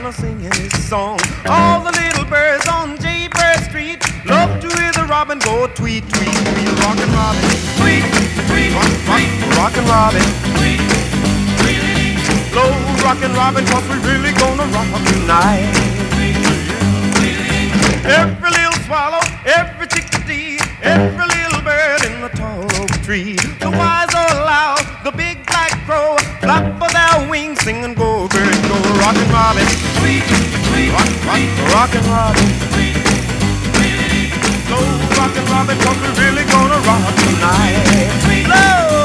a singing his song. All the little birds on Jaybird Street love to hear the robin go tweet, tweet, tweet. Rockin' Robin, tweet, tweet, rockin' Robin, tweet, tweet. Slow rockin' Robin, 'cause we really gonna rock tonight. Every little swallow, every chickadee, every little bird in the tall oak tree. The wise or loud, the big black crow, flap of their wings, sing and go, bird, go. Rockin' Robin, tweet, tweet, rockin' Robin, tweet, tweet. Slow rockin' Robin, 'cause we really gonna rock tonight. Slow.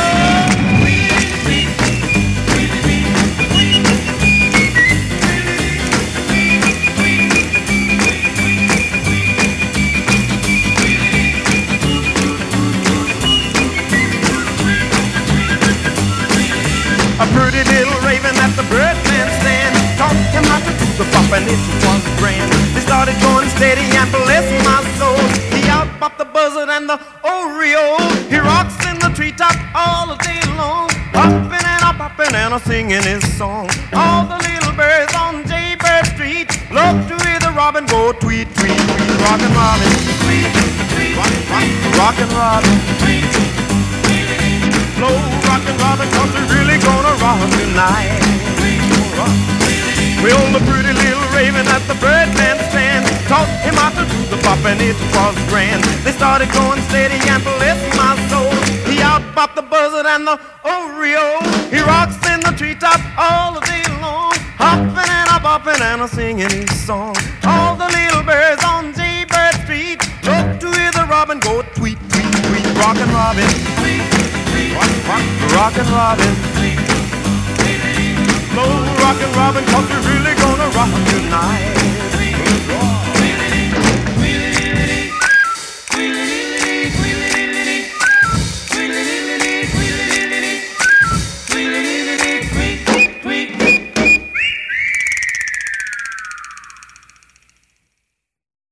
A pretty little raven at the Birdman stand taught him how to do the bop, and it was grand. They started going steady and bless my soul. He out-bopped the buzzard and the oriole. He rocks in the treetop all the day long, hopping and a-bopping and a-singing his song. All the little birds on Jaybird Street love to hear the robin go tweet, tweet, tweet. Rockin' Robin, tweet, tweet, rockin' Robin, tweet. Slow rockin' Robin, 'cause we're really gonna rock tonight. Well, the pretty little raven at the Birdman stand taught him how to do the bop, and it was grand. They started going steady and bless my soul. He out-bopped the buzzard and the oriole. He rocks in the treetop all the day long, hopping and a-bopping and a-singing his song. All the little birds on Jaybird Street love to hear the robin go tweet, tweet, tweet. Rockin' Robin, tweet, rockin' Robin, slow rockin' Robin, 'cause we're really gonna rock tonight.